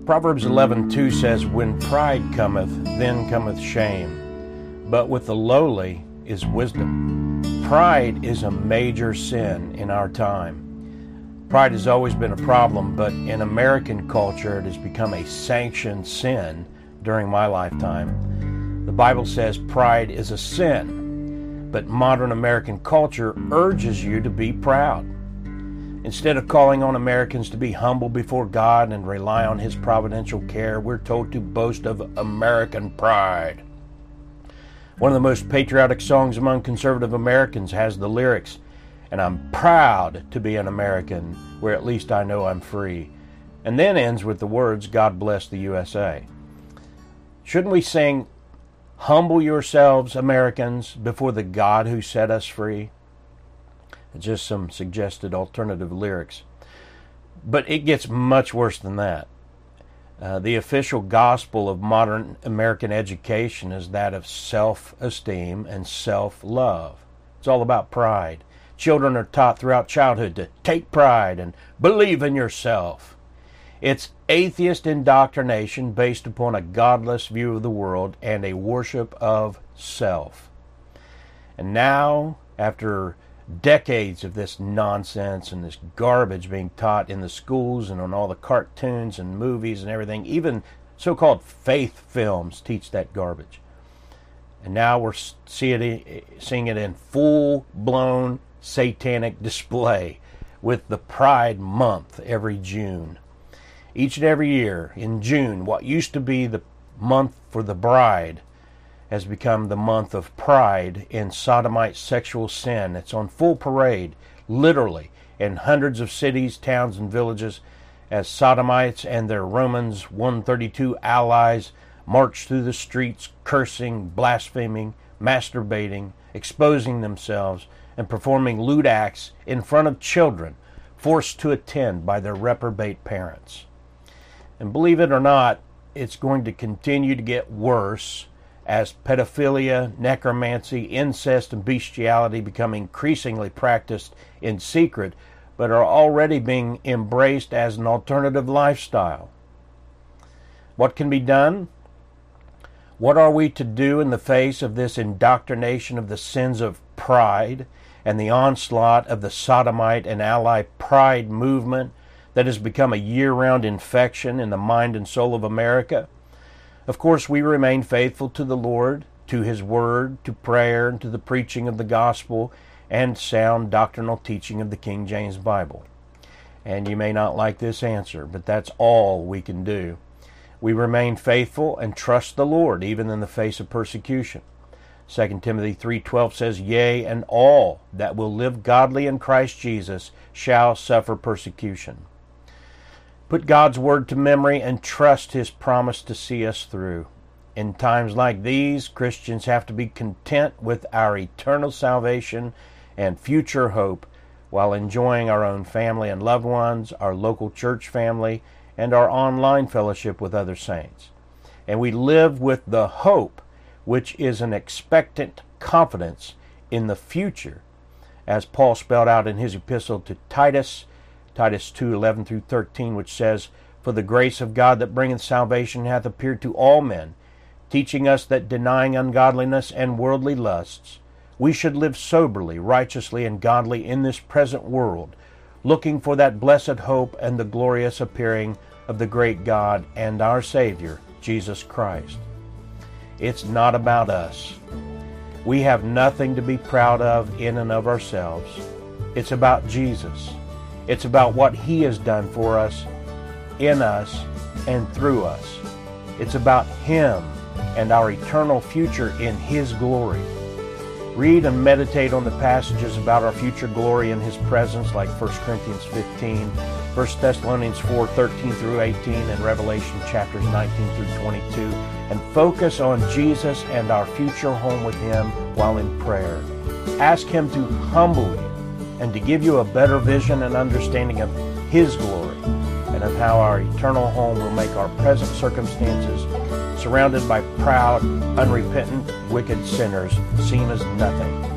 Proverbs 11:2 says, "When pride cometh, then cometh shame, but with the lowly is wisdom." Pride is a major sin in our time. Pride has always been a problem, but in American culture it has become a sanctioned sin during my lifetime. The Bible says pride is a sin, but modern American culture urges you to be proud. Instead of calling on Americans to be humble before God and rely on His providential care, we're told to boast of American pride. One of the most patriotic songs among conservative Americans has the lyrics, "And I'm proud to be an American, where at least I know I'm free," and then ends with the words, "God bless the USA." Shouldn't we sing, "Humble yourselves, Americans, before the God who set us free"? Just some suggested alternative lyrics. But it gets much worse than that. The official gospel of modern American education is that of self-esteem and self-love. It's all about pride. Children are taught throughout childhood to take pride and believe in yourself. It's atheist indoctrination based upon a godless view of the world and a worship of self. And now, after decades of this nonsense and this garbage being taught in the schools and on all the cartoons and movies and everything, even so-called faith films teach that garbage. And now we're seeing it in full-blown satanic display with the Pride Month every June. Each and every year in June, what used to be the month for the bride has become the month of pride in sodomite sexual sin. It's on full parade, literally, in hundreds of cities, towns, and villages as sodomites and their Romans 132 allies march through the streets cursing, blaspheming, masturbating, exposing themselves, and performing lewd acts in front of children forced to attend by their reprobate parents. And believe it or not, it's going to continue to get worse as pedophilia, necromancy, incest, and bestiality become increasingly practiced in secret, but are already being embraced as an alternative lifestyle. What can be done? What are we to do in the face of this indoctrination of the sins of pride and the onslaught of the sodomite and ally pride movement that has become a year-round infection in the mind and soul of America? Of course, we remain faithful to the Lord, to His Word, to prayer, and to the preaching of the gospel and sound doctrinal teaching of the King James Bible. And you may not like this answer, but that's all we can do. We remain faithful and trust the Lord, even in the face of persecution. 2 Timothy 3:12 says, "Yea, and all that will live godly in Christ Jesus shall suffer persecution." Put God's Word to memory and trust His promise to see us through. In times like these, Christians have to be content with our eternal salvation and future hope while enjoying our own family and loved ones, our local church family, and our online fellowship with other saints. And we live with the hope, which is an expectant confidence in the future, as Paul spelled out in his epistle to Titus 2:11 through 13, which says, "For the grace of God that bringeth salvation hath appeared to all men, teaching us that denying ungodliness and worldly lusts, we should live soberly, righteously, and godly in this present world, looking for that blessed hope and the glorious appearing of the great God and our Savior, Jesus Christ." It's not about us. We have nothing to be proud of in and of ourselves. It's about Jesus. It's about what He has done for us, in us, and through us. It's about Him and our eternal future in His glory. Read and meditate on the passages about our future glory in His presence, like 1 Corinthians 15, 1 Thessalonians 4:13 through 18, and Revelation chapters 19 through 22, and focus on Jesus and our future home with Him while in prayer. Ask Him to humble you and to give you a better vision and understanding of His glory and of how our eternal home will make our present circumstances, surrounded by proud, unrepentant, wicked sinners, seem as nothing.